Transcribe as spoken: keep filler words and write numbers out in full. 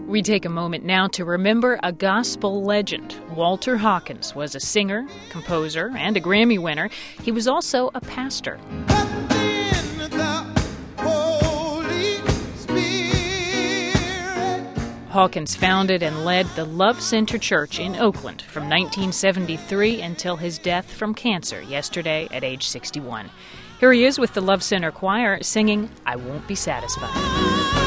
We take a moment now to remember a gospel legend. Walter Hawkins was a singer, composer, and a Grammy winner. He was also a pastor. Hawkins founded and led the Love Center Church in Oakland from nineteen seventy-three until his death from cancer yesterday at age sixty-one. Here he is with the Love Center Choir singing, "I Won't Be Satisfied."